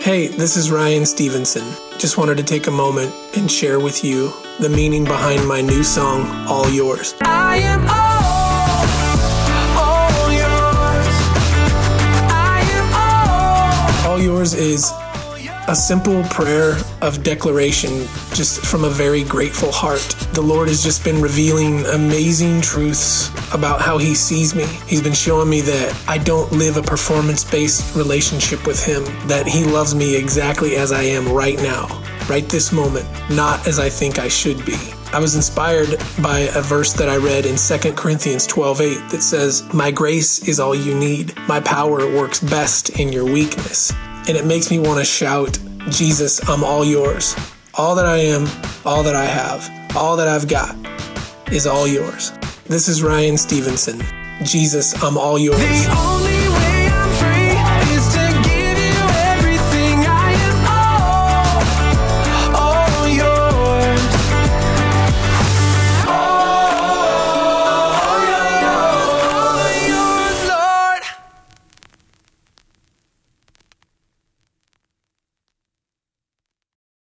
Hey, this is Ryan Stevenson. Just wanted to take a moment and share with you the meaning behind my new song, All Yours. I am all yours. I am All Yours is a simple prayer of declaration just from a very grateful heart. The Lord has just been revealing amazing truths about how He sees me. He's been showing me that I don't live a performance-based relationship with Him, that He loves me exactly as I am right now, right this moment, not as I think I should be. I was inspired by a verse that I read in 2 Corinthians 12:8 that says, "My grace is all you need. My power works best in your weakness." And it makes me want to shout, Jesus, I'm all yours. All that I am, all that I have, all that I've got is all yours. This is Ryan Stevenson. Jesus, I'm all yours.